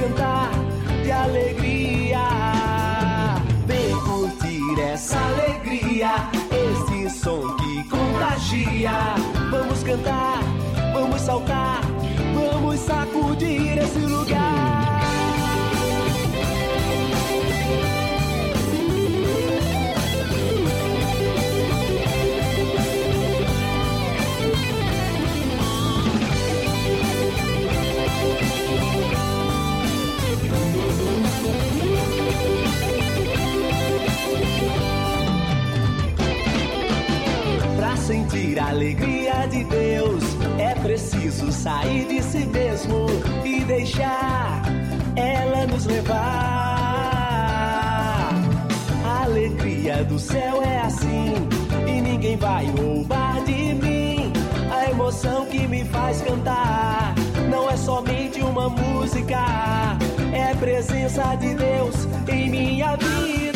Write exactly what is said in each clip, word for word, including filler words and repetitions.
cantar de alegria. Vem curtir essa alegria, esse som que contagia. Vamos cantar, vamos saltar, vamos sacudir esse lugar. Pra sentir a alegria de Deus, é preciso sair de si mesmo e deixar ela nos levar. A alegria do céu é assim, e ninguém vai roubar de mim. A emoção que me faz cantar não é somente uma música, é presença de Deus em minha vida.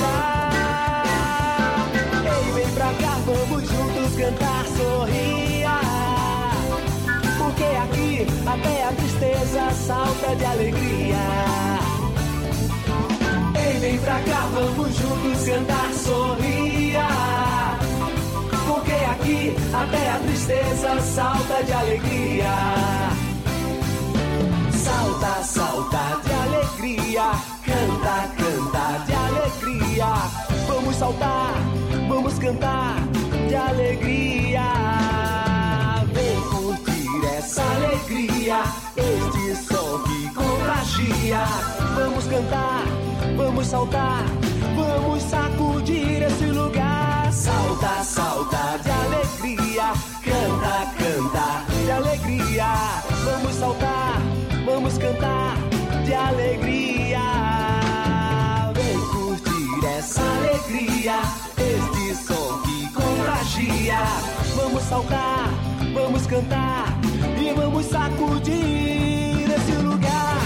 Ei, vem pra cá, vamos juntos cantar, sorria, porque aqui até a tristeza salta de alegria. Ei, vem pra cá, vamos juntos cantar, sorria, porque aqui até a tristeza salta de alegria. Salta, salta de alegria, canta, canta de alegria. Vamos saltar, vamos cantar de alegria. Vem curtir essa alegria, este som que contagia. Vamos cantar, vamos saltar, vamos sacudir esse lugar. Salta, salta de alegria, canta, canta de alegria. Vamos saltar, vamos cantar de alegria. Vem curtir essa alegria, este som que contagia. Vamos saltar, vamos cantar e vamos sacudir esse lugar.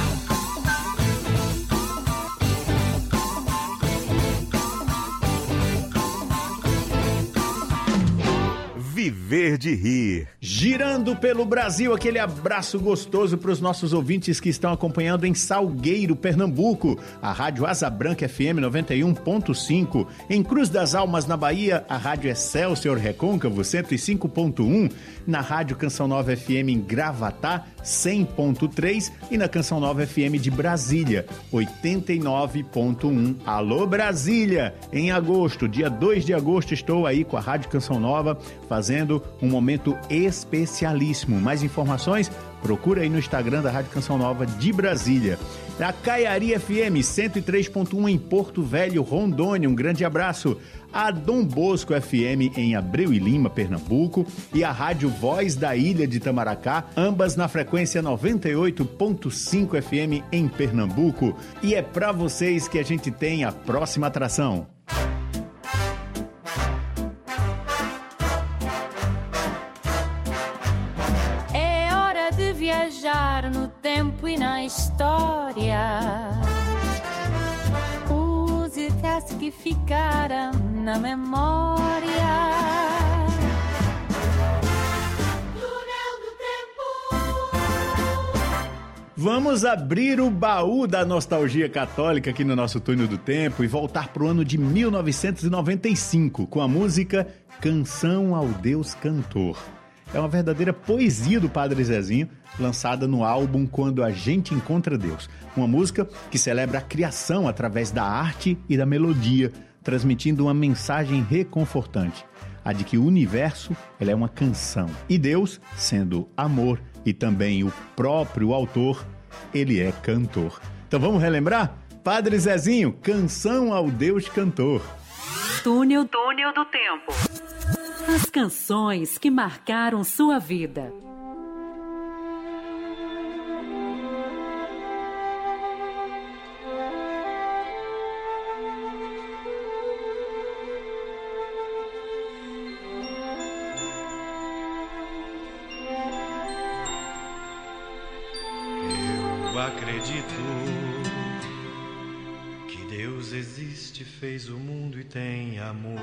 Viver de rir. Girando pelo Brasil, aquele abraço gostoso para os nossos ouvintes que estão acompanhando em Salgueiro, Pernambuco, a Rádio Asa Branca F M noventa e um ponto cinco. Em Cruz das Almas, na Bahia, a Rádio Excelsior Recôncavo cento e cinco ponto um. Na Rádio Canção Nova F M em Gravatá, cem ponto três. E na Canção Nova F M de Brasília, oitenta e nove ponto um. Alô Brasília! Em agosto, dia dois de agosto, estou aí com a Rádio Canção Nova, fazendo um momento especialíssimo. Mais informações? Procura aí no Instagram da Rádio Canção Nova de Brasília. Na Caiari F M cento e três ponto um em Porto Velho, Rondônia. Um grande abraço. A Dom Bosco F M em Abreu e Lima, Pernambuco. E a Rádio Voz da Ilha de Itamaracá, ambas na frequência noventa e oito ponto cinco F M em Pernambuco. E é para vocês que a gente tem a próxima atração. Viajar no tempo e na história, músicas que ficaram na memória. Túnel do Tempo. Vamos abrir o baú da nostalgia católica aqui no nosso Túnel do Tempo e voltar para o ano de mil novecentos e noventa e cinco com a música Canção ao Deus Cantor. É uma verdadeira poesia do Padre Zezinho, lançada no álbum Quando a Gente Encontra Deus. Uma música que celebra a criação através da arte e da melodia, transmitindo uma mensagem reconfortante, a de que o universo ele é uma canção. E Deus, sendo amor e também o próprio autor, ele é cantor. Então vamos relembrar? Padre Zezinho, Canção ao Deus Cantor. Túnel, Túnel do Tempo. As canções que marcaram sua vida. Eu acredito que Deus existe, fez o mundo e tem amor.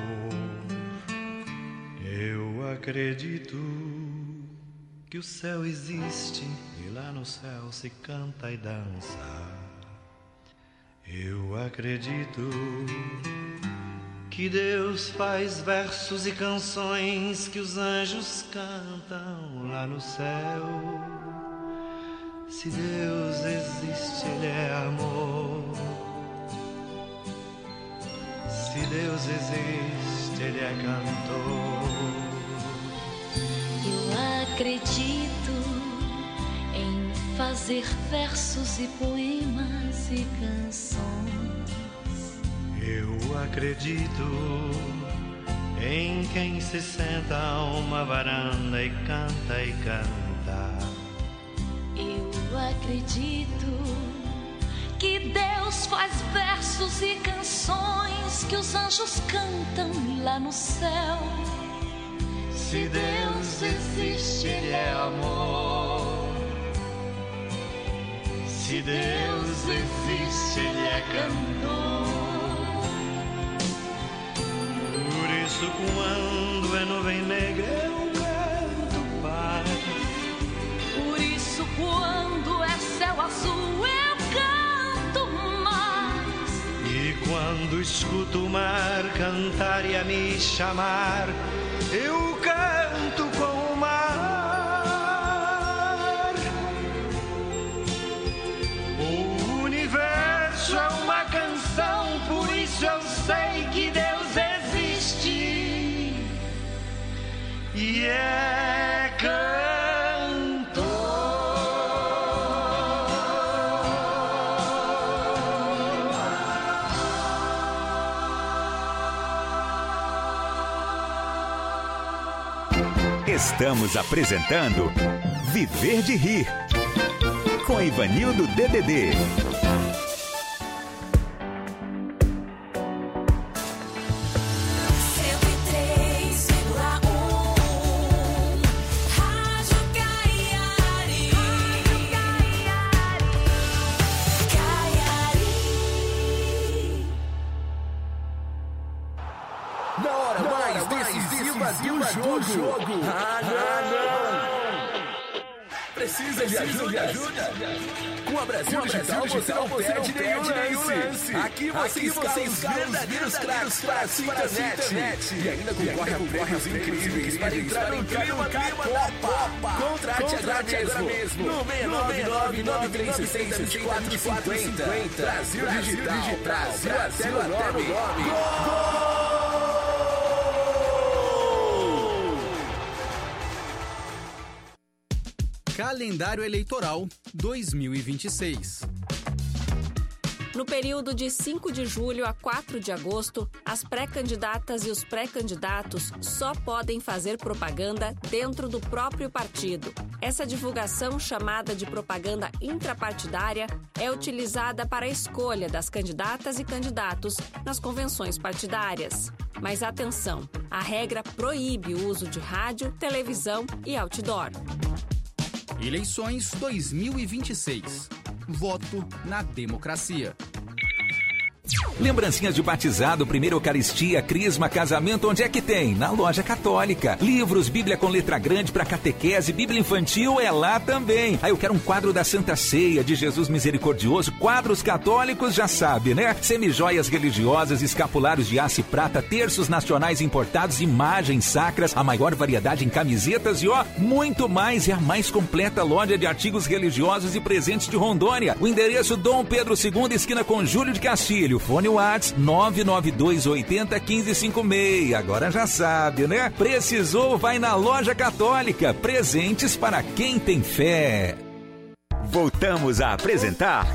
Eu acredito que o céu existe e lá no céu se canta e dança. Eu acredito que Deus faz versos e canções que os anjos cantam lá no céu. Se Deus existe, Ele é amor. Se Deus existe, Ele é cantor. Eu acredito em fazer versos e poemas e canções. Eu acredito em quem se senta a uma varanda e canta e canta. Eu acredito que Deus faz versos e canções que os anjos cantam lá no céu. Se Deus existe, Ele é amor. Se Deus existe, Ele é cantor. Por isso, quando é nuvem negra, eu canto paz. Por isso, quando é céu azul, eu canto mais. E quando escuto o mar cantar e a me chamar, eu canto com o mar. O universo é uma canção, por isso eu sei que Deus existe e é cantor. Estamos apresentando Viver de Rir, com Ivanildo D D D. Jogo. Ah, não, não. Precisa de ajuda? ajuda? Com a Brasil, Com a Brasil Digital, Digital você não perde nenhum lance. Aqui você escala os verdadeiros craques para a sua internet. E ainda concorre a prêmios incríveis para entrar no clima da Copa. Contrate agora mesmo. No seis nove nove, nove três seis, seis quatro cinco zero. Brasil Digital. Brasil até no nome. Gol! Calendário Eleitoral dois mil e vinte e seis. No período de cinco de julho a quatro de agosto, as pré-candidatas e os pré-candidatos só podem fazer propaganda dentro do próprio partido. Essa divulgação, chamada de propaganda intrapartidária, é utilizada para a escolha das candidatas e candidatos nas convenções partidárias. Mas atenção, a regra proíbe o uso de rádio, televisão e outdoor. Eleições dois mil e vinte e seis. Voto na democracia. Lembrancinhas de batizado, primeira Eucaristia, crisma, casamento, onde é que tem? Na Loja Católica. Livros, Bíblia com letra grande para catequese, Bíblia infantil é lá também. Aí eu quero um quadro da Santa Ceia, de Jesus Misericordioso, quadros católicos, já sabe, né? Semijoias religiosas, escapulários de aço e prata, terços nacionais importados, imagens sacras, a maior variedade em camisetas e ó, muito mais. É a mais completa loja de artigos religiosos e presentes de Rondônia. O endereço Dom Pedro segundo, esquina com Júlio de Castilho. Fone WhatsApp nove nove dois oito zero, um cinco cinco seis. Agora já sabe, né? Precisou, vai na Loja Católica. Presentes para quem tem fé. Voltamos a apresentar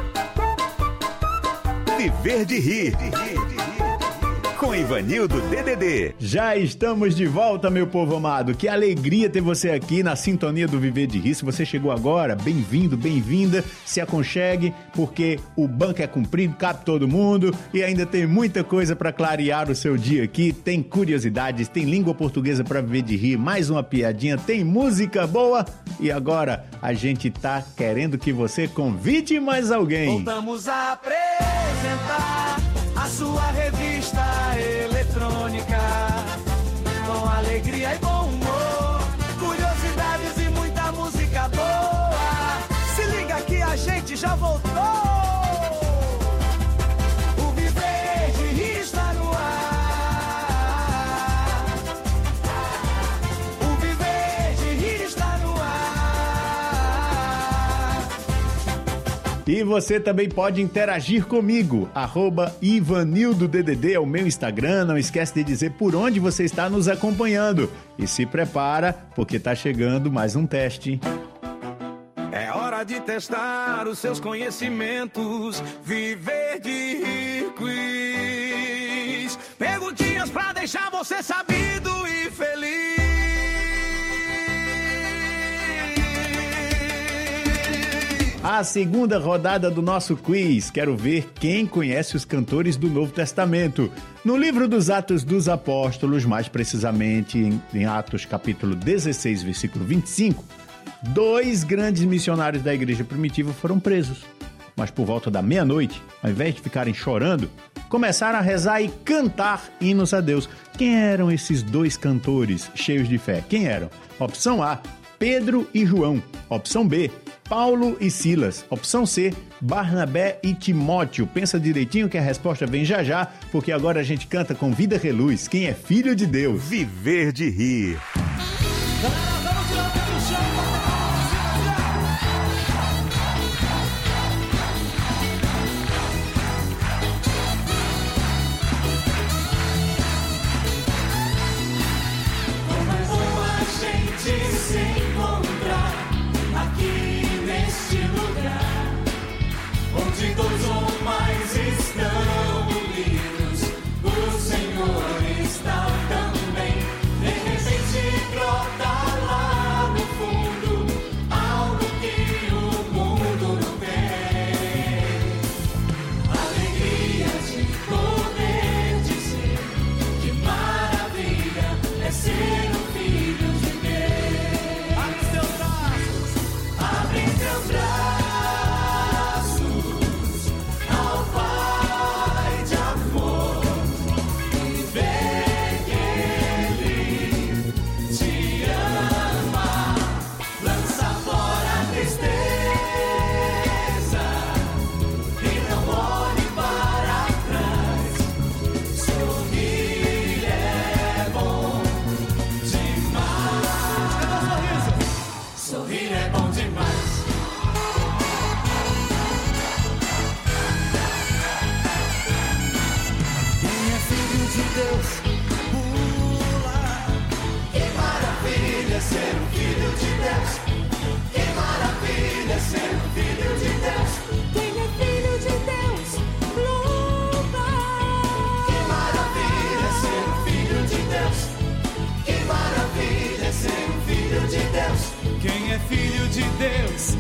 Viver de Rir, com Ivanildo D D D. Já estamos de volta, meu povo amado. Que alegria ter você aqui na sintonia do Viver de Rir. Se você chegou agora, bem-vindo, bem-vinda. Se aconchegue, porque o banco é comprido, cabe todo mundo e ainda tem muita coisa para clarear o seu dia aqui. Tem curiosidades, tem língua portuguesa para Viver de Rir, mais uma piadinha, tem música boa. E agora a gente tá querendo que você convide mais alguém. Voltamos a apresentar a sua revista eletrônica, com alegria e bom humor, curiosidades e muita música boa. Se liga que a gente já voltou. E você também pode interagir comigo, arroba IvanildoDDD é o meu Instagram, não esquece de dizer por onde você está nos acompanhando. E se prepara, porque tá chegando mais um teste. É hora de testar os seus conhecimentos, viver de quiz. Perguntinhas pra deixar você sabido e feliz. A segunda rodada do nosso quiz. Quero ver quem conhece os cantores do Novo Testamento. No livro dos Atos dos Apóstolos, mais precisamente em, em Atos capítulo dezesseis, versículo vinte e cinco, dois grandes missionários da igreja primitiva foram presos. Mas por volta da meia-noite, ao invés de ficarem chorando, começaram a rezar e cantar hinos a Deus. Quem eram esses dois cantores cheios de fé? Quem eram? Opção A, Pedro e João. Opção B, Paulo e Silas. Opção C, Barnabé e Timóteo. Pensa direitinho que a resposta vem já já, porque agora a gente canta com Vida Reluz. Quem é filho de Deus? Viver de rir. Onde dois ou mais estão unidos, o Senhor está também. De repente brota lá no fundo algo que o mundo não tem. Alegria de poder dizer que maravilha é ser um filho de Deus. Abre os teus braços, abre teus braços. Quem é filho de Deus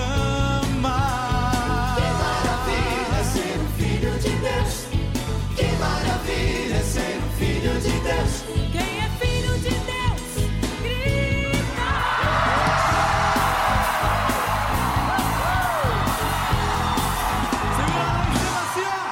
ama. Que maravilha ser um filho de Deus. Que maravilha ser um filho de Deus. Quem é filho de Deus, grita. Segura lá em cima, assim, ó.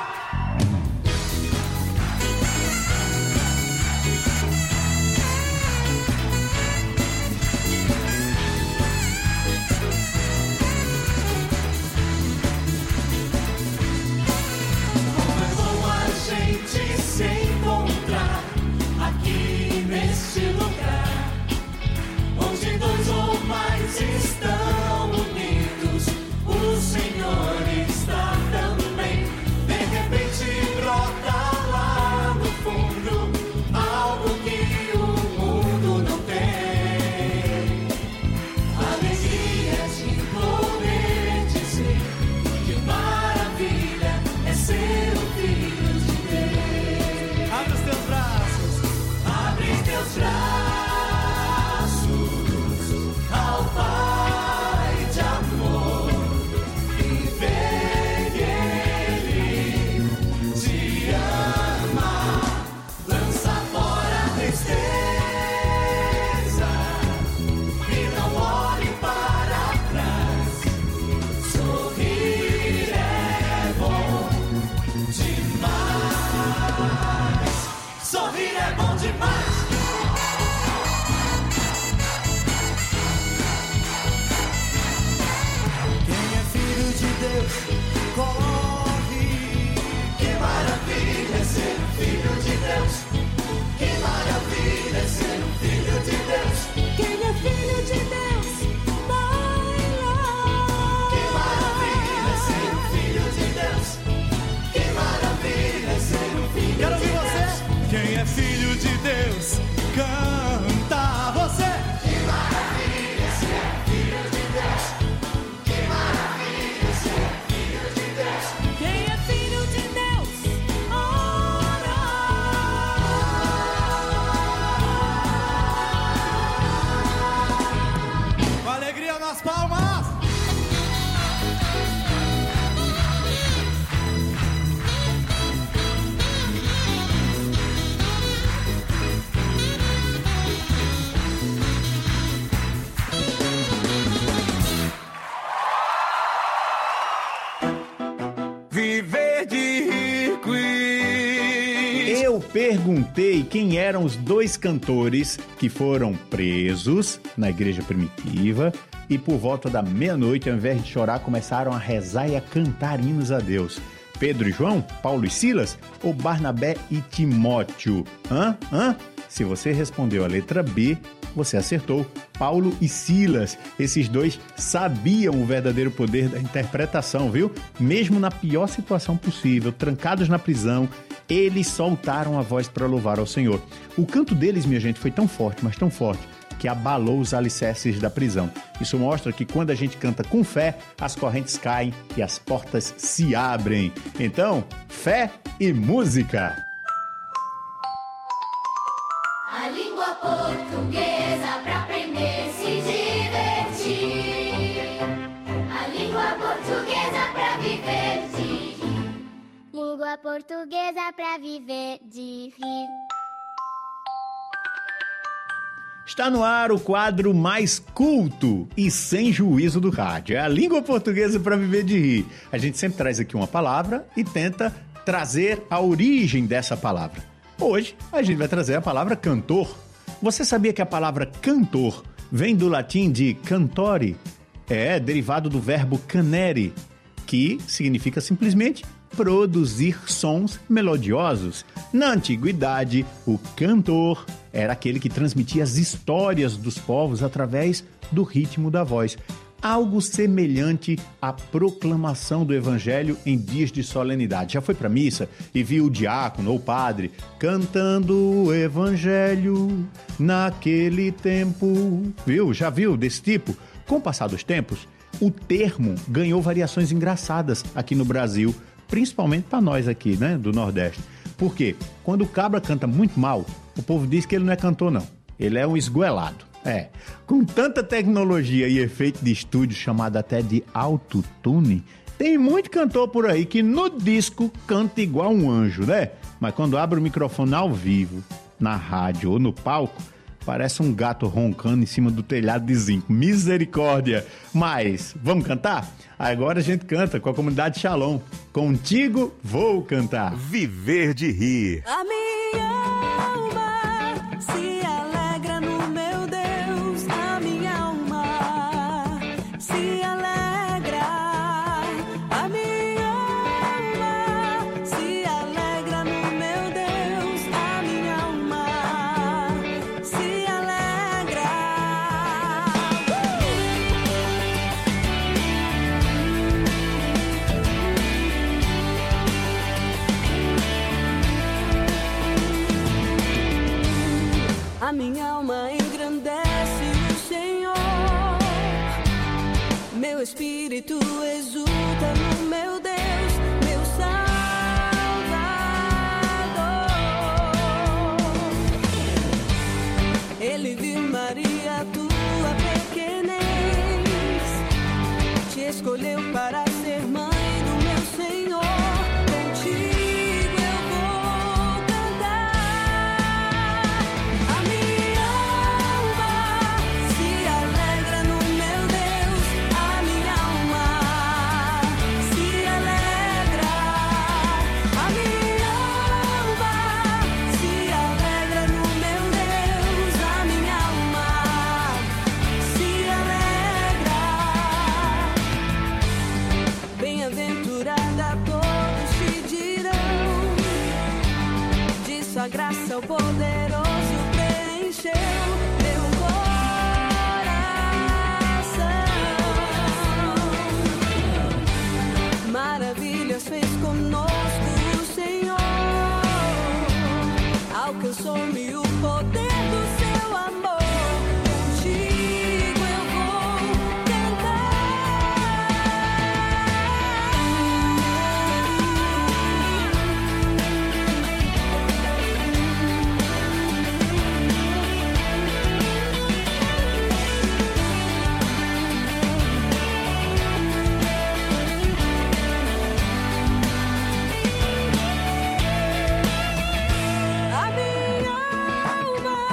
Se encontrar aqui neste lugar, onde dois ou mais estão unidos, o Senhor está também. De repente brota lá no fundo algo que o mundo não tem. Alegria de poder dizer que maravilha é ser um filho. Abre os teus braços, abre teus braços ao Pai de amor e vê que Ele te ama. Lança fora a tristeza e não olhe para trás. Sorrir é bom demais. Sorrir é bom demais. quem é filho de Deus corre. Que maravilha é ser um filho de Deus. Que maravilha é ser um filho de Deus. Quem é filho de Deus, vai lá. Que maravilha é ser viver de rir, Queen. Eu perguntei quem eram os dois cantores que foram presos na igreja primitiva e por volta da meia-noite, ao invés de chorar, começaram a rezar e a cantar hinos a Deus. Pedro e João, Paulo e Silas ou Barnabé e Timóteo? Hã? Hã? Se você respondeu a letra B, você acertou. Paulo e Silas. Esses dois sabiam o verdadeiro poder da interpretação, viu? Mesmo na pior situação possível, trancados na prisão, eles soltaram a voz para louvar ao Senhor. O canto deles, minha gente, foi tão forte, mas tão forte, que abalou os alicerces da prisão. Isso mostra que quando a gente canta com fé, as correntes caem e as portas se abrem. Então, fé e música! A língua portuguesa pra aprender se divertir. A língua portuguesa pra viver de rir. Língua portuguesa pra viver de rir. Está no ar o quadro mais culto e sem juízo do rádio. É a língua portuguesa para viver de rir. A gente sempre traz aqui uma palavra e tenta trazer a origem dessa palavra. Hoje, a gente vai trazer a palavra cantor. Você sabia que a palavra cantor vem do latim de cantore? É derivado do verbo canere, que significa simplesmente produzir sons melodiosos. Na antiguidade, o cantor era aquele que transmitia as histórias dos povos através do ritmo da voz. Algo semelhante à proclamação do evangelho em dias de solenidade. Já foi para missa e viu o diácono ou padre cantando o evangelho naquele tempo? Viu? Já viu desse tipo? Com o passar dos tempos, o termo ganhou variações engraçadas aqui no Brasil, principalmente para nós aqui, né, do Nordeste. Por quê? Quando o cabra canta muito mal, o povo diz que ele não é cantor, não. Ele é um esgoelado. É, com tanta tecnologia e efeito de estúdio chamado até de autotune, tem muito cantor por aí que no disco canta igual um anjo, né? Mas quando abre o microfone ao vivo, na rádio ou no palco, parece um gato roncando em cima do telhado de zinco. Misericórdia! Mas, vamos cantar? Agora a gente canta com a comunidade Shalom. Contigo vou cantar. Viver de rir. A minha alma se alegra no meu Deus. A minha alma se alegra. A minha alma se alegra no meu Deus. A minha alma se alegra. A minha alma engrandece o Senhor, meu espírito exulta no meu Deus, meu Salvador. Ele viu, Maria, tua pequenez, te escolheu para ser mãe do meu Senhor. Contigo eu vou cantar. A minha alma se alegra no meu Deus. A minha alma se alegra. A minha alma se alegra no meu Deus. A minha alma se alegra. Bem-aventurada todos te dirão, de sua graça o poderoso preencheu meu coração. Maravilhas fez conosco o Senhor, alcançou-me o poder do seu amor. Contigo eu vou A minha alma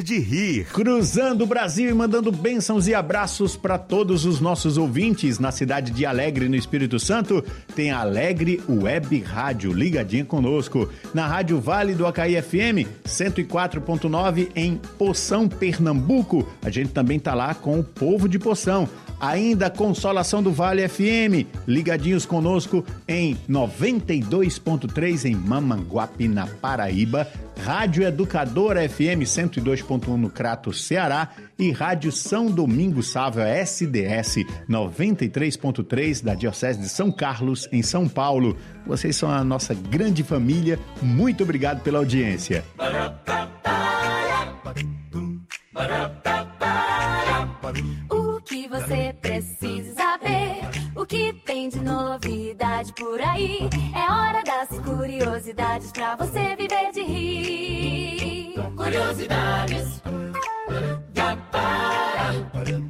de Rir. Cruzando o Brasil e mandando bênçãos e abraços para todos os nossos ouvintes na cidade de Alegre, no Espírito Santo. Tem a Alegre Web Rádio, ligadinha conosco. Na Rádio Vale do Acaí F M, cento e quatro ponto nove em Poção, Pernambuco. A gente também tá lá com o povo de Poção. Ainda Consolação do Vale F M, ligadinhos conosco em noventa e dois ponto três em Mamanguape, na Paraíba. Rádio Educadora F M cento e dois ponto um no Crato, Ceará. E Rádio São Domingos Sávio S D S noventa e três ponto três da Diocese de São Carlos, em São Paulo. Vocês são a nossa grande família. Muito obrigado pela audiência. O que você precisa saber? O que tem de novidade por aí? É hora das curiosidades pra você viver de rir. Curiosidades da Para.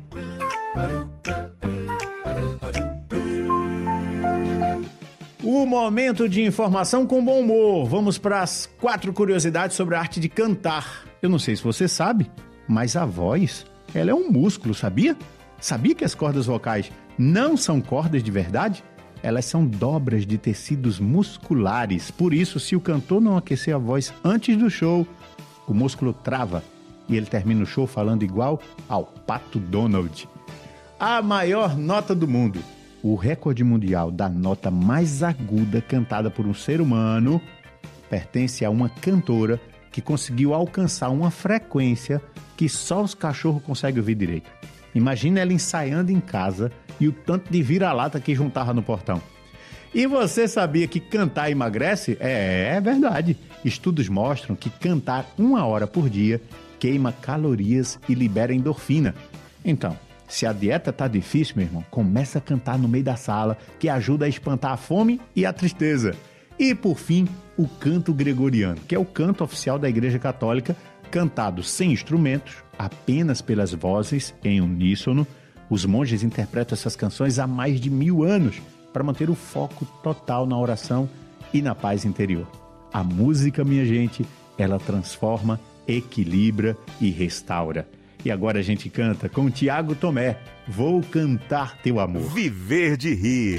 O momento de informação com bom humor. Vamos para as quatro curiosidades sobre a arte de cantar. Eu não sei se você sabe, mas a voz, ela é um músculo, sabia? Sabia que as cordas vocais não são cordas de verdade? Elas são dobras de tecidos musculares. Por isso, se o cantor não aquecer a voz antes do show, o músculo trava e ele termina o show falando igual ao Pato Donald. A maior nota do mundo. O recorde mundial da nota mais aguda cantada por um ser humano pertence a uma cantora que conseguiu alcançar uma frequência que só os cachorros conseguem ouvir direito. Imagina ela ensaiando em casa e o tanto de vira-lata que juntava no portão. E você sabia que cantar emagrece? É, é verdade. Estudos mostram que cantar uma hora por dia queima calorias e libera endorfina. Então, se a dieta tá difícil, meu irmão, começa a cantar no meio da sala, que ajuda a espantar a fome e a tristeza. E, por fim, o canto gregoriano, que é o canto oficial da Igreja Católica, cantado sem instrumentos, apenas pelas vozes, em uníssono. Os monges interpretam essas canções há mais de mil anos para manter o foco total na oração e na paz interior. A música, minha gente, ela transforma, equilibra e restaura. E agora a gente canta com Tiago Tomé, Vou Cantar Teu Amor. Viver de Rir.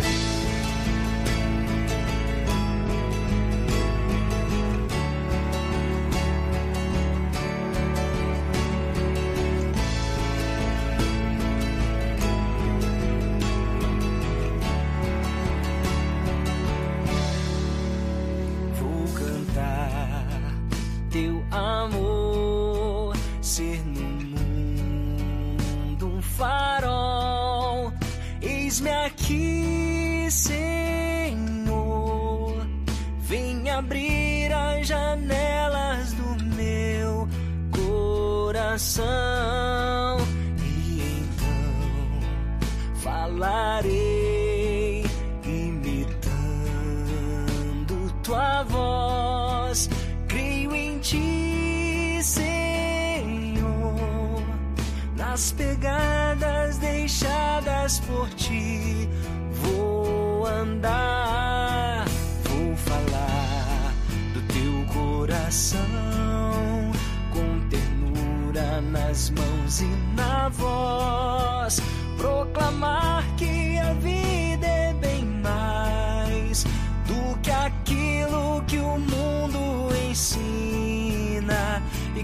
E então falarei imitando tua voz. Creio em ti, Senhor, nas pegadas deixadas por ti. Vou andar, vou falar do teu coração, nas mãos e na voz, proclamar que a vida é bem mais do que aquilo que o mundo ensina, e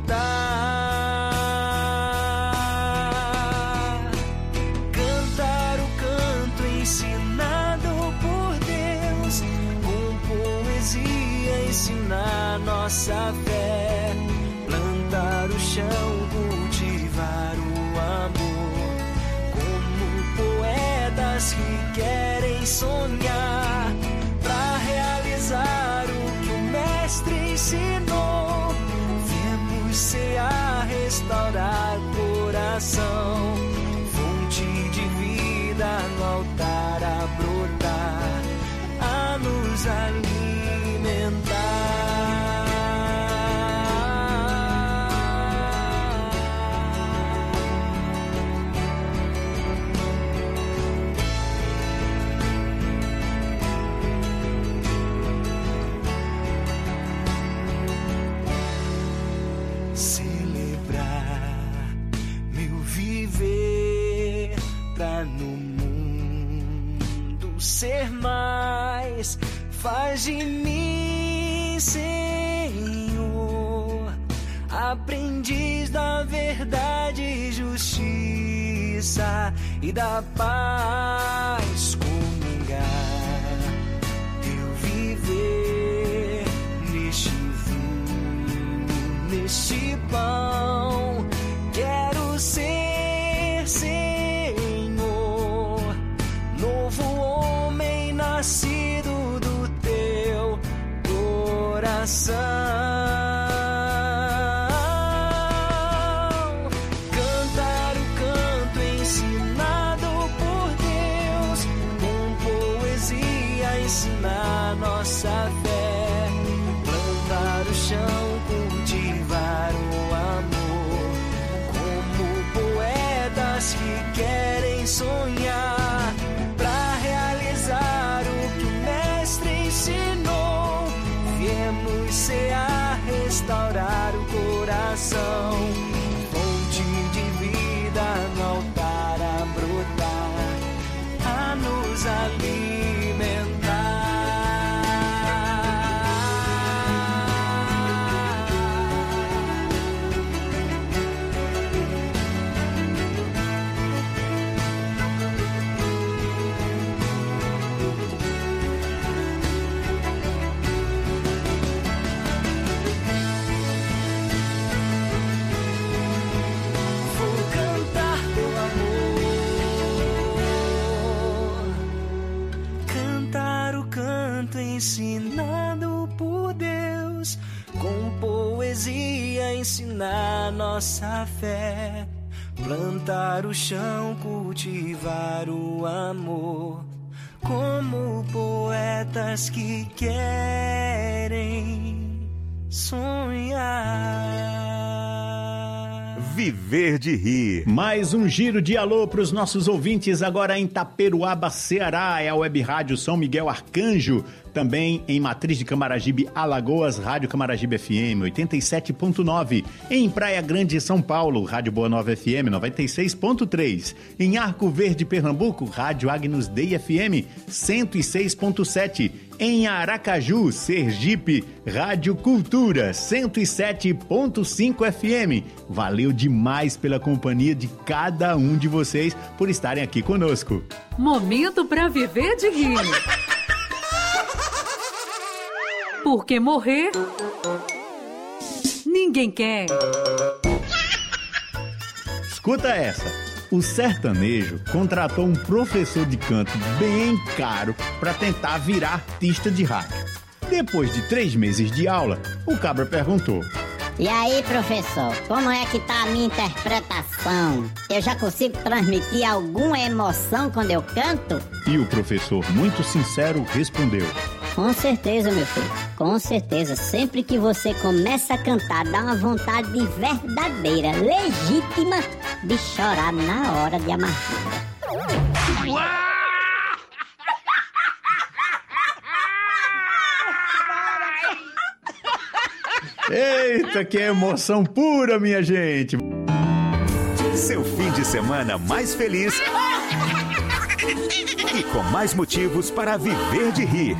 cantar, cantar o canto ensinado por Deus, com poesia ensinar nossa fé, plantar o chão, cultivar o amor, como poetas que querem sonhar, pra realizar o que o mestre ensinou. Viemos cear, restaurar coração, fonte de vida no altar a brotar, a nos alimentar. vida no mundo. Ser mais, faz de mim, Senhor, aprendiz da verdade e justiça e da paz. Comungar, eu viver neste vinho, neste pão. Quero ser, Senhor, novo homem nascido do teu coração. Cantar o canto ensinado por Deus, com poesia ensinar nossa fé, plantar o chão, cultivar o amor, como poetas que querem sonhar pra realizar o que o mestre ensinou. Viemos cear, restaurar o coração, fonte de vida no altar a brotar, a nos alimentar. Vou cantar teu amor, cantar o canto ensinado por Deus, com poesia ensinar nossa fé, plantar o chão, cultivar o amor, como poetas que querem sonhar. Viver de Rir. Mais um giro de alô para os nossos ouvintes agora em Taperoaba, Ceará. É a Web Rádio São Miguel Arcanjo. Também em Matriz de Camaragibe, Alagoas, Rádio Camaragibe F M oitenta e sete ponto nove. Em Praia Grande, São Paulo, Rádio Boa Nova F M noventa e seis ponto três. Em Arco Verde, Pernambuco, Rádio Agnus Dei F M cento e seis ponto sete. Em Aracaju, Sergipe, Rádio Cultura cento e sete ponto cinco F M. Valeu demais pela companhia de cada um de vocês por estarem aqui conosco. Momento para viver de rir. Porque morrer ninguém quer. Escuta essa. O sertanejo contratou um professor de canto bem caro para tentar virar artista de rádio. Depois de três meses de aula, o cabra perguntou: e aí, professor, como é que tá a minha interpretação? Eu já consigo transmitir alguma emoção quando eu canto? E o professor, muito sincero, respondeu: com certeza, meu filho, com certeza. Sempre que você começa a cantar, dá uma vontade verdadeira, legítima, de chorar na hora de amargura. Eita, que emoção pura, minha gente! Seu fim de semana mais feliz e com mais motivos para viver de rir.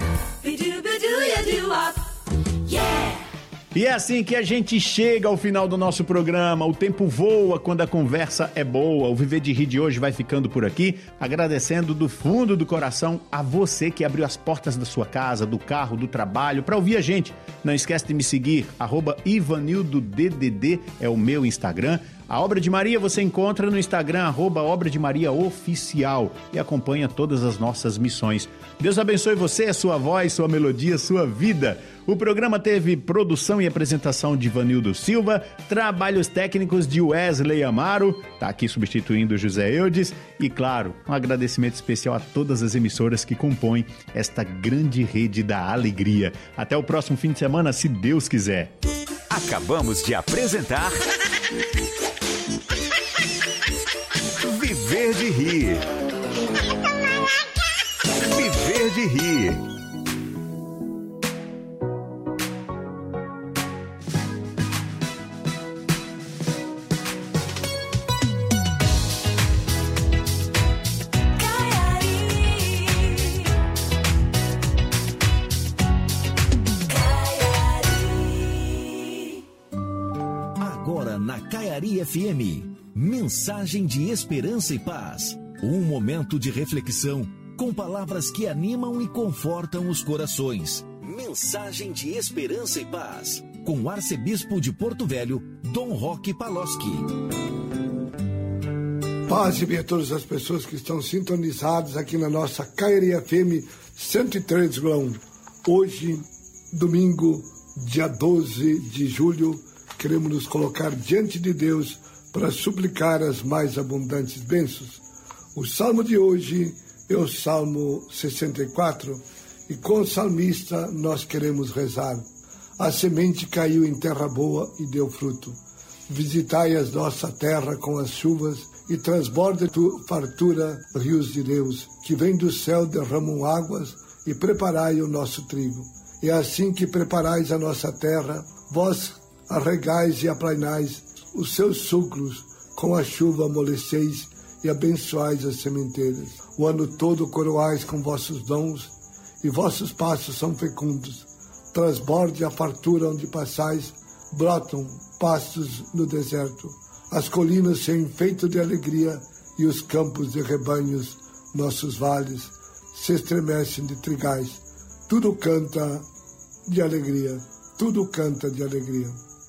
E é assim que a gente chega ao final do nosso programa. O tempo voa quando a conversa é boa. O Viver de Rir de hoje vai ficando por aqui, agradecendo do fundo do coração a você que abriu as portas da sua casa, do carro, do trabalho, para ouvir a gente. Não esquece de me seguir, arroba Ivanildo D D D é o meu Instagram. A Obra de Maria você encontra no Instagram, arroba Obra de Maria Oficial, e acompanha todas as nossas missões. Deus abençoe você, sua voz, sua melodia, sua vida. O programa teve produção e apresentação de Ivanildo Silva, trabalhos técnicos de Wesley Amaro, tá aqui substituindo José Eudes, e claro, um agradecimento especial a todas as emissoras que compõem esta grande rede da alegria. Até o próximo fim de semana, se Deus quiser. Acabamos de apresentar Viver de Rir. Viver de Rir. F M. Mensagem de esperança e paz. Um momento de reflexão com palavras que animam e confortam os corações. Mensagem de esperança e paz. Com o arcebispo de Porto Velho, Dom Roque Paloschi. Paz e bem a todas as pessoas que estão sintonizadas aqui na nossa K R F M cento e três vírgula um. Hoje, domingo, dia doze de julho, queremos nos colocar diante de Deus para suplicar as mais abundantes bênçãos. O salmo de hoje é o Salmo sessenta e quatro, e com o salmista nós queremos rezar. A semente caiu em terra boa e deu fruto. Visitai a nossa terra com as chuvas e transborda tu fartura rios de Deus, que vem do céu, derramam águas e preparai o nosso trigo. É assim que preparais a nossa terra, vós arregais e aplainais os seus sucros, com a chuva amoleceis e abençoais as sementeiras. O ano todo coroais com vossos dons, e vossos passos são fecundos. Transborde a fartura onde passais, brotam pastos no deserto. As colinas se enfeitam de alegria, e os campos de rebanhos, nossos vales, se estremecem de trigais. Tudo canta de alegria, tudo canta de alegria.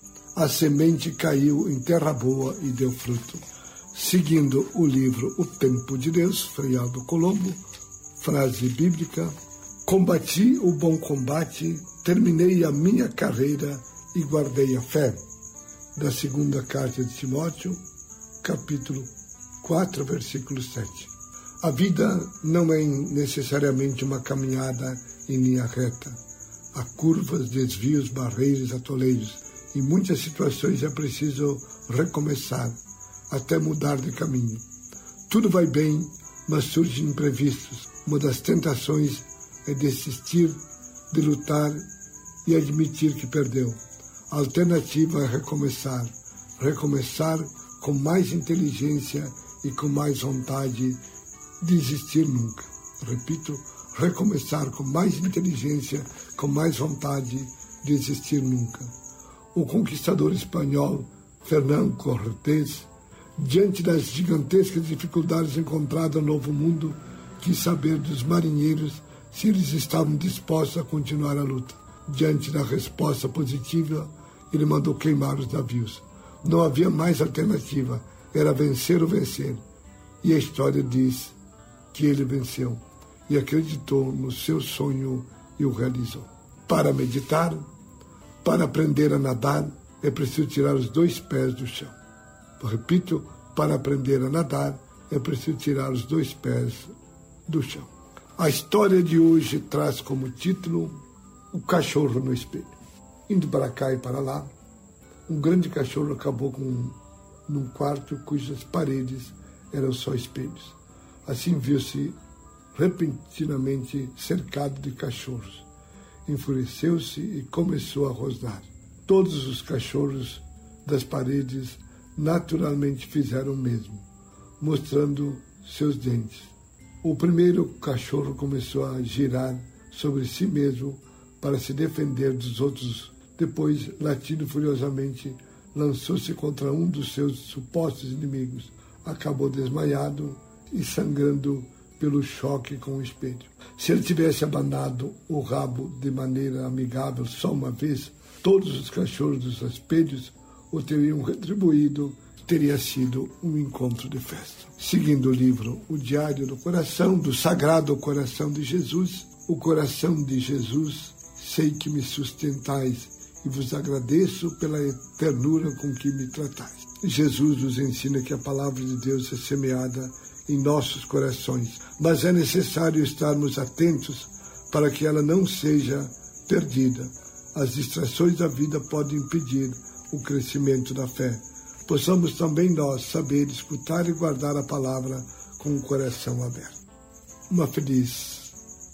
A semente caiu em terra boa e deu fruto. Seguindo o livro O Tempo de Deus, Frei Aldo Colombo, frase bíblica: combati o bom combate, terminei a minha carreira e guardei a fé. Da segunda carta de Timóteo, capítulo quatro, versículo sete. A vida não é necessariamente uma caminhada em linha reta. Há curvas, desvios, barreiras, atoleiros. Em muitas situações é preciso recomeçar, até mudar de caminho. Tudo vai bem, mas surgem imprevistos. Uma das tentações é desistir de lutar e admitir que perdeu. A alternativa é recomeçar. Recomeçar com mais inteligência e com mais vontade de desistir nunca. Repito, recomeçar com mais inteligência, com mais vontade de desistir nunca. O conquistador espanhol Fernán Cortés, diante das gigantescas dificuldades encontradas no Novo Mundo, quis saber dos marinheiros se eles estavam dispostos a continuar a luta. Diante da resposta positiva, ele mandou queimar os navios. Não havia mais alternativa, era vencer ou vencer. E a história diz que ele venceu e acreditou no seu sonho e o realizou. Para meditar, para aprender a nadar, é preciso tirar os dois pés do chão. Repito, para aprender a nadar, é preciso tirar os dois pés do chão. A história de hoje traz como título O Cachorro no Espelho. Indo para cá e para lá, um grande cachorro acabou com, num quarto cujas paredes eram só espelhos. Assim viu-se repentinamente cercado de cachorros. Enfureceu-se e começou a rosnar. Todos os cachorros das paredes naturalmente fizeram o mesmo, mostrando seus dentes. O primeiro cachorro começou a girar sobre si mesmo para se defender dos outros. Depois, latindo furiosamente, lançou-se contra um dos seus supostos inimigos. Acabou desmaiado e sangrando pelo choque com o espelho. Se ele tivesse abanado o rabo de maneira amigável só uma vez, todos os cachorros dos espelhos o teriam retribuído, teria sido um encontro de festa. Seguindo o livro O Diário do Coração, do Sagrado Coração de Jesus, o coração de Jesus, sei que me sustentais e vos agradeço pela ternura com que me tratais. Jesus nos ensina que a palavra de Deus é semeada em nossos corações, mas é necessário estarmos atentos para que ela não seja perdida. As distrações da vida podem impedir o crescimento da fé. Possamos também nós saber escutar e guardar a palavra com o coração aberto. Uma feliz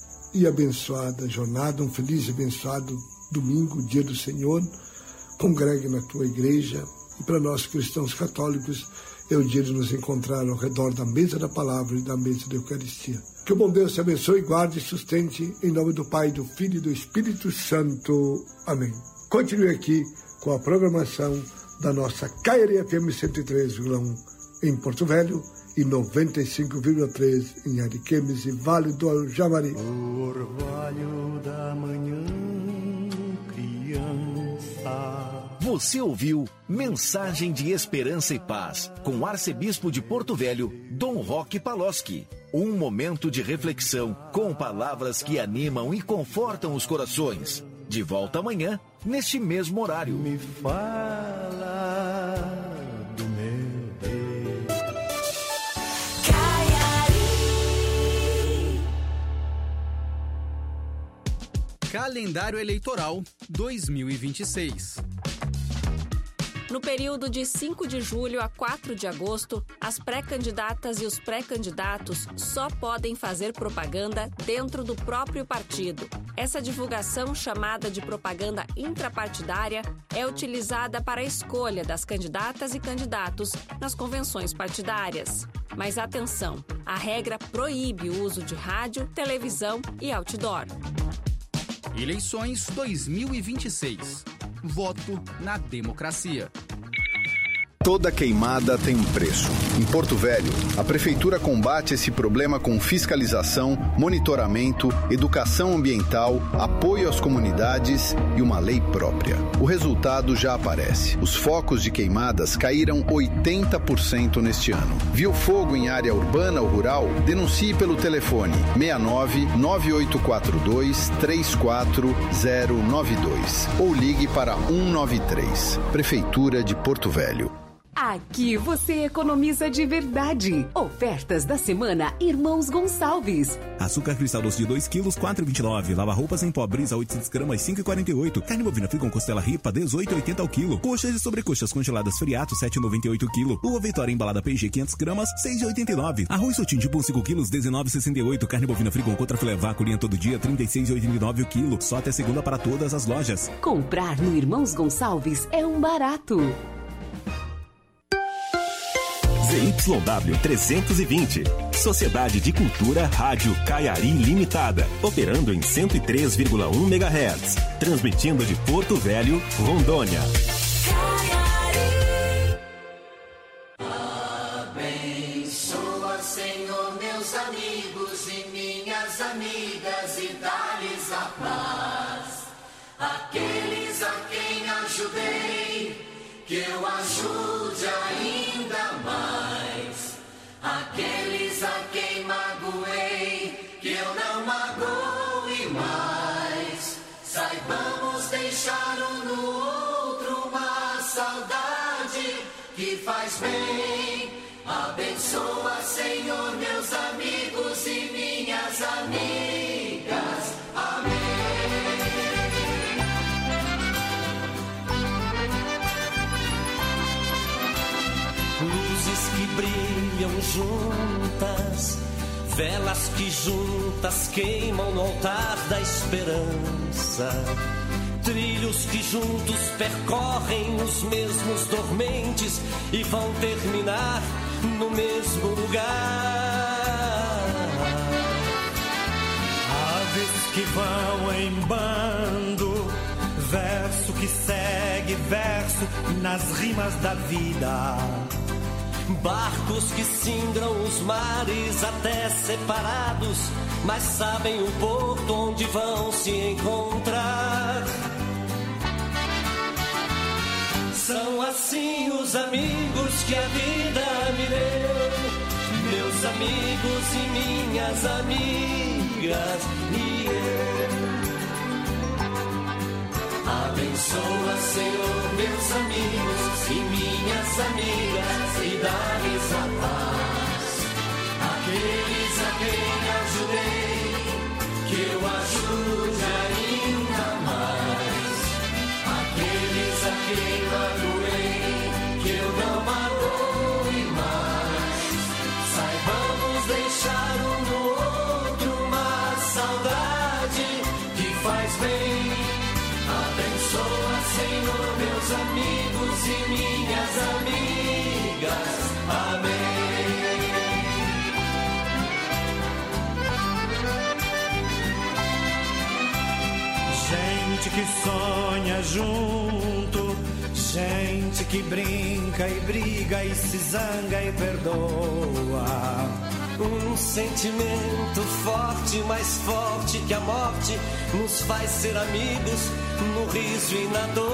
e abençoada jornada, um feliz e abençoado domingo, dia do Senhor. Congregue na tua igreja. E para nós cristãos católicos, é o dia de nos encontrar ao redor da mesa da palavra e da mesa da Eucaristia. Que o bom Deus te abençoe, guarde e sustente, em nome do Pai, do Filho e do Espírito Santo. Amém. Continue aqui com a programação da nossa K R F M cento e três vírgula um em Porto Velho e noventa e cinco vírgula três em Ariquemes e Vale do Javari. O orvalho da manhã, criança. Você ouviu Mensagem de Esperança e Paz com o arcebispo de Porto Velho, Dom Roque Paloschi. Um momento de reflexão com palavras que animam e confortam os corações. De volta amanhã, neste mesmo horário. Me fala do meu Deus. Calendário Eleitoral dois mil e vinte e seis. No período de cinco de julho a quatro de agosto, as pré-candidatas e os pré-candidatos só podem fazer propaganda dentro do próprio partido. Essa divulgação, chamada de propaganda intrapartidária, é utilizada para a escolha das candidatas e candidatos nas convenções partidárias. Mas atenção, a regra proíbe o uso de rádio, televisão e outdoor. Eleições dois mil e vinte e seis. Voto na democracia. Toda queimada tem um preço. Em Porto Velho, a Prefeitura combate esse problema com fiscalização, monitoramento, educação ambiental, apoio às comunidades e uma lei própria. O resultado já aparece. Os focos de queimadas caíram oitenta por cento neste ano. Viu fogo em área urbana ou rural? Denuncie pelo telefone seis nove nove oito quatro dois três quatro zero nove dois ou ligue para um nove três. Prefeitura de Porto Velho. Aqui você economiza de verdade. Ofertas da semana Irmãos Gonçalves. Açúcar cristal doce de dois quilos, quatro reais e vinte e nove centavos. Lava roupas em pó Brisa, oitocentos gramas, cinco reais e quarenta e oito centavos. Carne bovina fria com costela ripa, dezoito reais e oitenta centavos ao quilo. Coxas e sobrecoxas congeladas Friato, sete reais e noventa e oito centavos ao quilo. Uva Vitória embalada P G, quinhentas gramas, seis reais e oitenta e nove centavos. Arroz Sotim de pão, cinco quilos, dezenove reais e sessenta e oito centavos. Carne bovina fria com contrafilé vaca, linha todo dia, trinta e seis reais e oitenta e nove centavos ao quilo. Só até segunda para todas as lojas. Comprar no Irmãos Gonçalves é um barato. Z Y W trezentos e vinte. Sociedade de Cultura Rádio Caiari Limitada. Operando em cento e três vírgula um megahertz. Transmitindo de Porto Velho, Rondônia. Abençoa, Senhor, meus amigos e minhas amigas e dá-lhes a paz. Aqueles a quem ajudei, que eu ajude ainda mais. Aqueles a quem magoei, que eu não magoe mais. Saibamos deixar um no outro uma saudade que faz bem. Abençoa, Senhor, meus amigos e minhas amigas. Amém. Luzes que brilham juntas, velas que juntas queimam no altar da esperança, trilhos que juntos percorrem os mesmos dormentes e vão terminar no mesmo lugar. Aves que vão em bando, verso que segue verso nas rimas da vida. Barcos que singram os mares até separados, mas sabem o porto onde vão se encontrar. São assim os amigos que a vida me deu, meus amigos e minhas amigas e eu. Abençoa, Senhor, meus amigos e minhas amigas e dá-lhes a paz. Aqueles a quem ajudei, que eu ajude ainda mais. Aqueles a quem magoei, que eu não magoe mais. Saibamos deixar um no outro uma saudade que faz bem. Abençoa, Senhor, meus amigos e minhas amigas. Amém. Gente que sonha junto, Gente que brinca e briga e se zanga e perdoa. Um sentimento forte, mais forte que a morte, nos faz ser amigos no riso e na dor.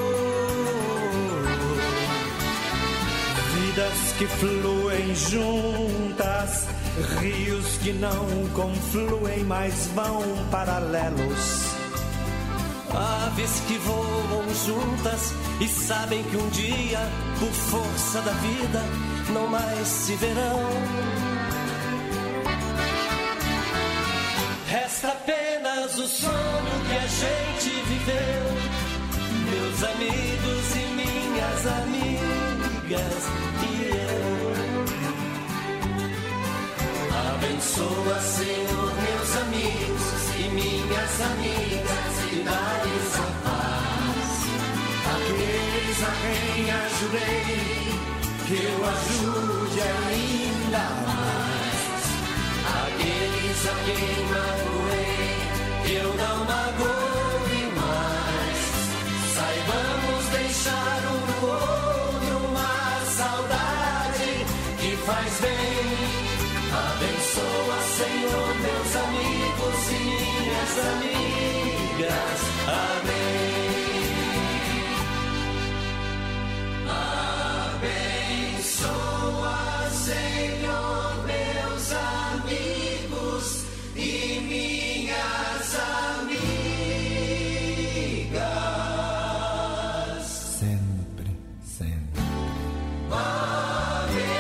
Vidas que fluem juntas, rios que não confluem, mas vão paralelos. Aves que voam juntas e sabem que um dia, por força da vida, não mais se verão. Resta apenas o sonho que a gente viveu, meus amigos e minhas amigas e eu. Abençoa, Senhor, meus amigos e minhas amigas e dá-lhes a paz. Aqueles a quem ajudei, que eu ajude ainda mais. Aqueles a quem magoei, que eu não magoe mais. Saibamos deixar um no outro uma saudade que faz bem. Abençoa, Senhor, meus amigos e minhas amigas. Amém. Abençoa, Senhor, meus amigos e minhas amigas. Sempre, sempre. Amém.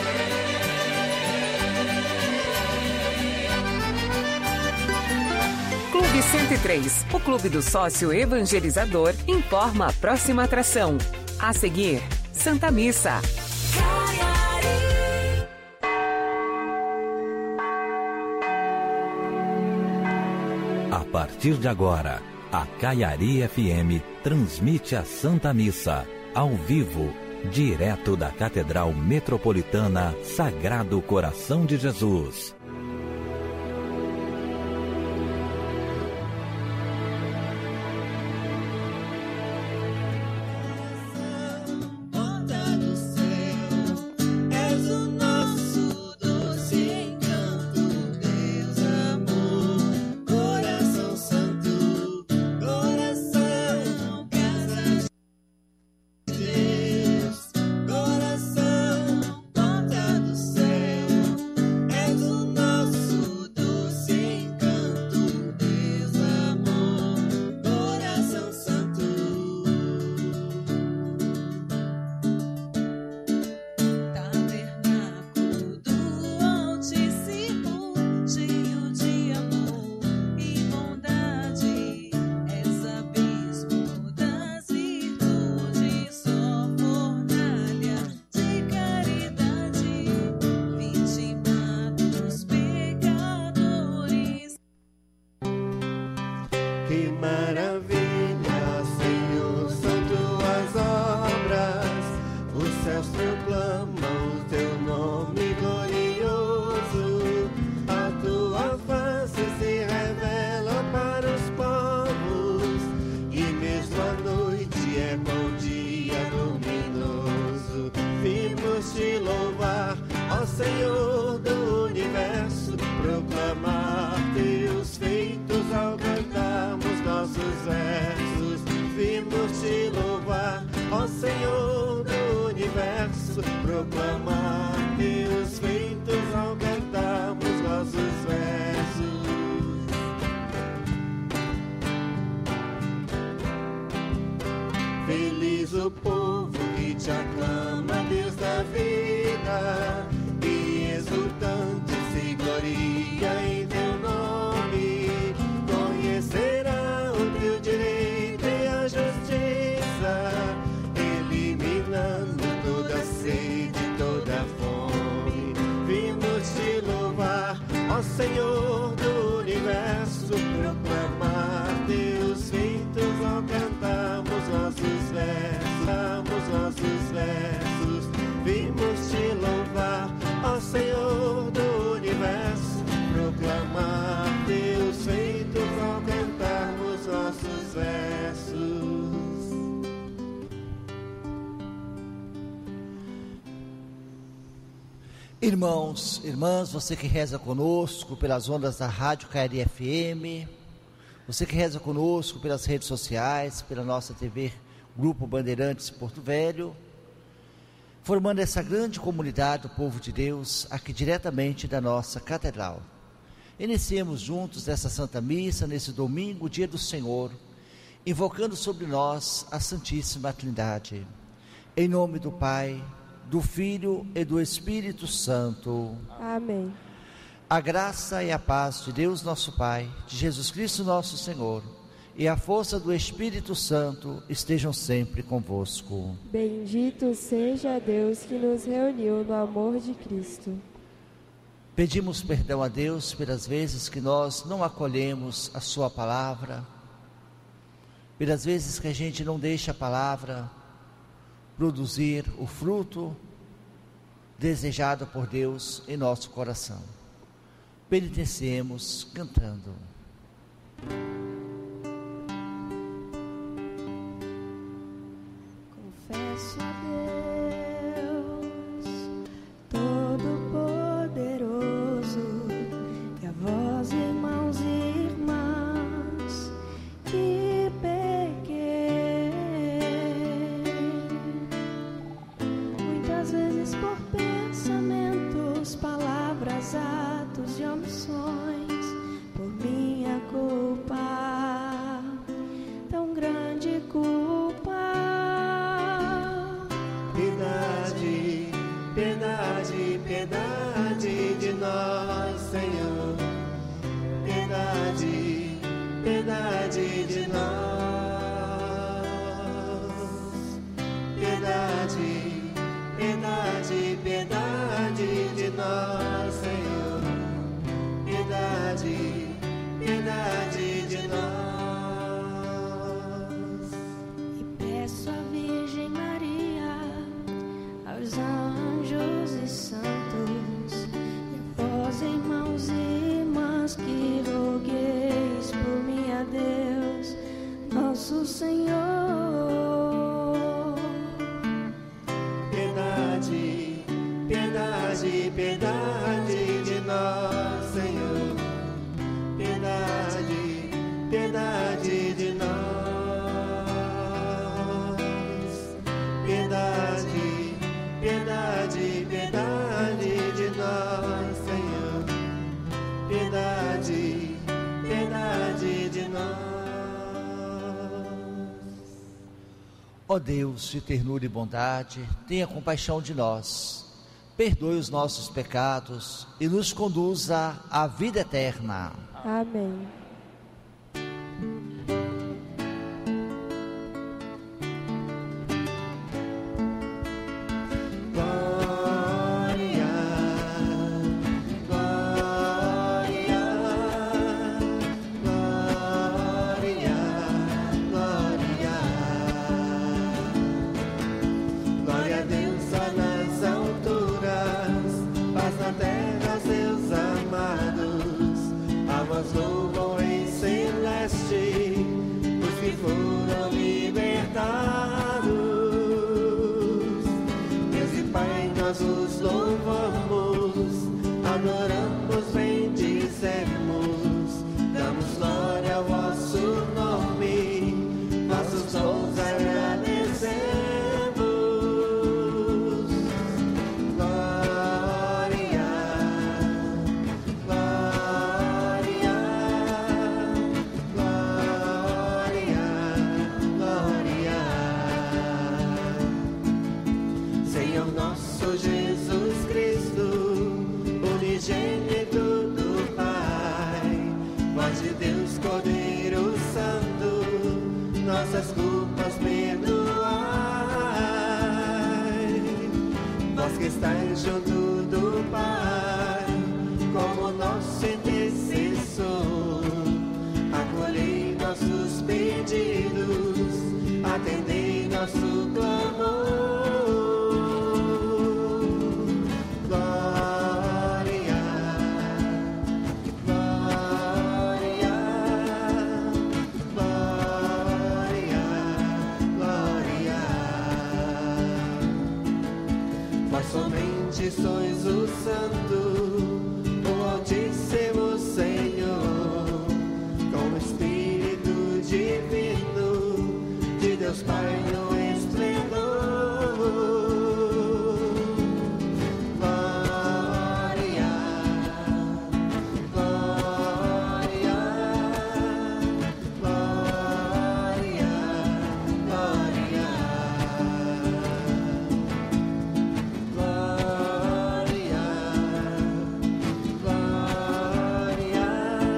Clube cento e três, o clube do sócio evangelizador, informa a próxima atração. A seguir, Santa Missa. A partir de agora, a Caiari F M transmite a Santa Missa, ao vivo, direto da Catedral Metropolitana Sagrado Coração de Jesus. Irmãos, irmãs, você que reza conosco pelas ondas da Rádio Caiari F M, você que reza conosco pelas redes sociais, pela nossa T V Grupo Bandeirantes Porto Velho, formando essa grande comunidade do povo de Deus, aqui diretamente da nossa catedral. Iniciemos juntos essa Santa Missa, nesse domingo, dia do Senhor, invocando sobre nós a Santíssima Trindade. Em nome do Pai, do Filho e do Espírito Santo. Amém. A graça e a paz de Deus nosso Pai, de Jesus Cristo nosso Senhor, e a força do Espírito Santo estejam sempre convosco. Bendito seja Deus que nos reuniu no amor de Cristo. Pedimos perdão a Deus pelas vezes que nós não acolhemos a sua palavra, pelas vezes que a gente não deixa a palavra produzir o fruto desejado por Deus em nosso coração. Penitenciemos cantando. Confesso a Deus Todo-Poderoso e a vós, irmãos e irmãs, que pequei muitas vezes por pensamentos, palavras, atos e omissões, por minha culpa, tão grande culpa. Piedade, piedade, piedade de nós, Senhor. Piedade, piedade de nós. Piedade, piedade, piedade de nós, Senhor. Piedade, piedade de nós. E peço à Virgem Maria, aos anjos e santos, e a vós, irmãos e irmãs, que rogueis por mim a Deus, nosso Senhor. Piedade, piedade, piedade de nós, Senhor. Piedade, piedade de nós. Piedade, piedade, piedade de nós, Senhor. Piedade, piedade de nós. Ó Deus de ternura e bondade, tenha compaixão de nós, perdoe os nossos pecados e nos conduza à vida eterna. Amém. Glória, glória, glória, glória. Glória a Deus só nas alturas, paz na terra, seus amados. A vós louvam Deus Pai no esplendor. Glória, glória, glória, glória, glória, glória,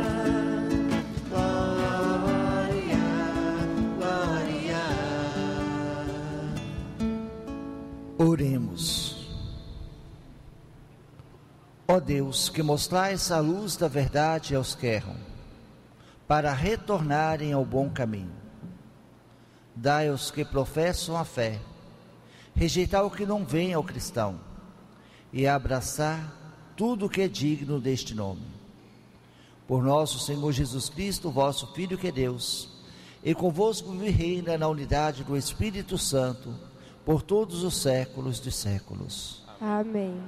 glória, glória. Oremos. Ó Deus, que mostrais a luz da verdade aos que erram, para retornarem ao bom caminho. Dai aos que professam a fé, rejeitar o que não vem ao cristão, e abraçar tudo o que é digno deste nome. Por nosso Senhor Jesus Cristo, vosso Filho que é Deus, e convosco vive e reina na unidade do Espírito Santo, por todos os séculos de séculos. Amém.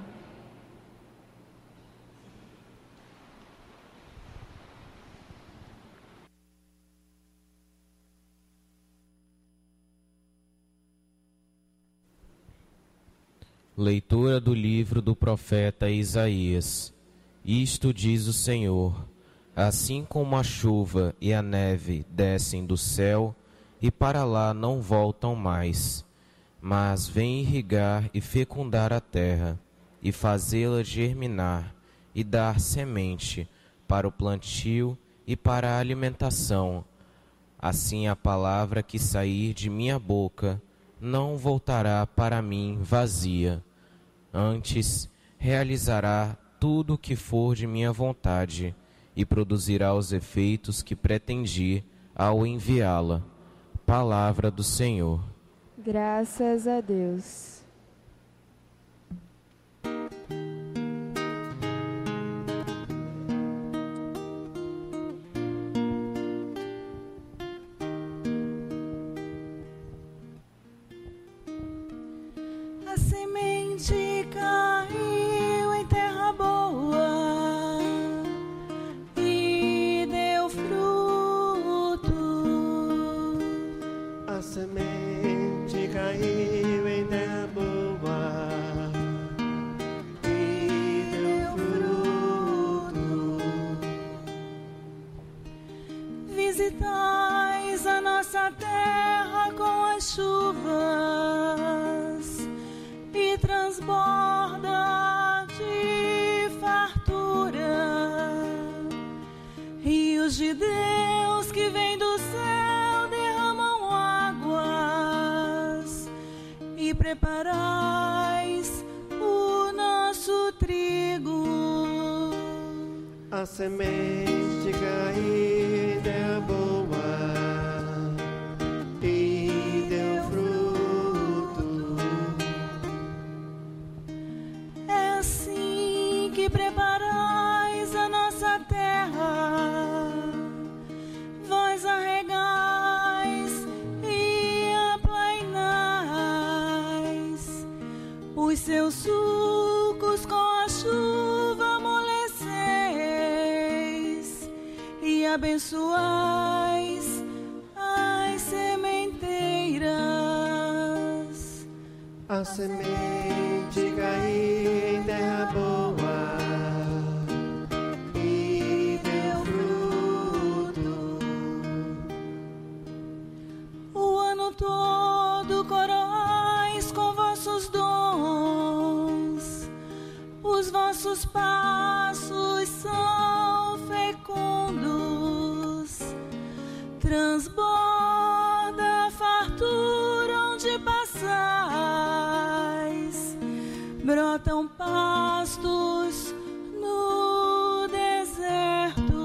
Leitura do livro do profeta Isaías. Isto diz o Senhor: assim como a chuva e a neve descem do céu e para lá não voltam mais, mas vêm irrigar e fecundar a terra, e fazê-la germinar, e dar semente para o plantio e para a alimentação, assim a palavra que sair de minha boca não voltará para mim vazia, antes realizará tudo o que for de minha vontade e produzirá os efeitos que pretendi ao enviá-la. Palavra do Senhor. Graças a Deus. A semente caiu em terra boa e deu fruto. A semente caiu em terra boa e deu fruto. Visitais a nossa terra com as chuvas e transborda de fartura. Rios de Deus que vêm do céu derramam águas e preparais o nosso trigo. A semente caiu em terra boa e deu fruto. É assim que preparais a nossa terra, vós a regais e a plainais, os seus sulcos com a chuva amoleceis e abençoais as sementeiras. A semente caiu em terra boa e deu fruto. O ano todo coroais com vossos dons, os vossos passos são fecundos, transborda a fartura onde passais, brotam pastos no deserto.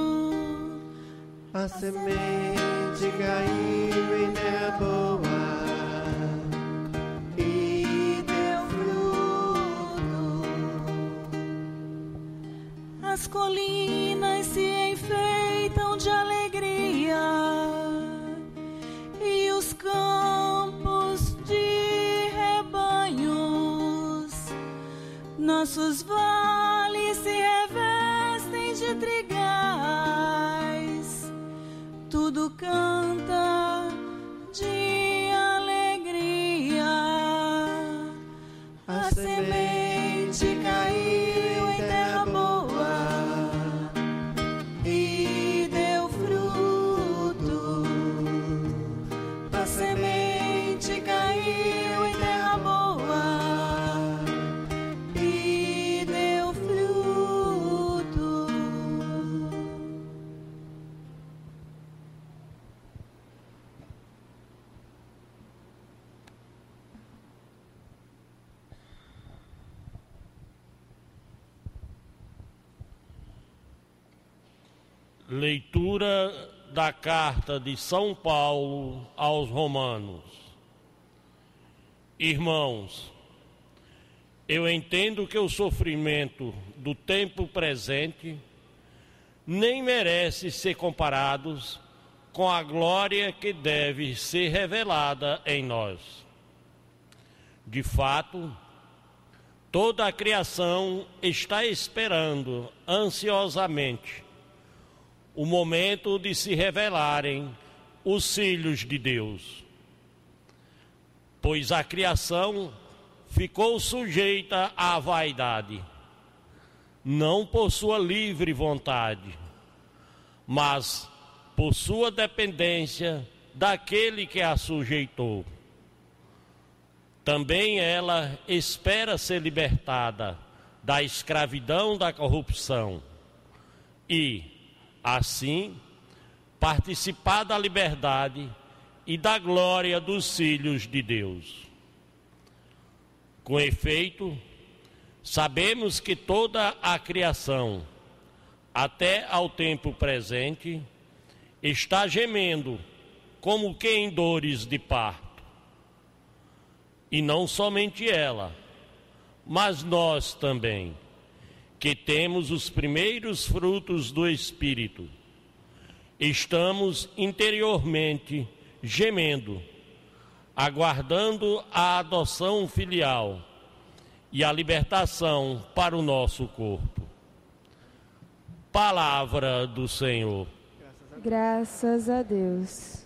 A semente caiu em terra boa e deu fruto. As colinas se enfeitam de alegria e os campos de rebanhos, nossos vales se revestem de trigais, tudo canta de Leitura da carta de São Paulo aos Romanos. Irmãos, eu entendo que o sofrimento do tempo presente nem merece ser comparados com a glória que deve ser revelada em nós. De fato, toda a criação está esperando ansiosamente o momento de se revelarem os filhos de Deus, pois a criação ficou sujeita à vaidade, não por sua livre vontade, mas por sua dependência daquele que a sujeitou. Também ela espera ser libertada da escravidão da corrupção e, assim, participar da liberdade e da glória dos filhos de Deus. Com efeito, sabemos que toda a criação, até ao tempo presente, está gemendo como que em dores de parto. E não somente ela, mas nós também, que temos os primeiros frutos do Espírito, estamos interiormente gemendo, aguardando a adoção filial e a libertação para o nosso corpo. Palavra do Senhor. Graças a Deus.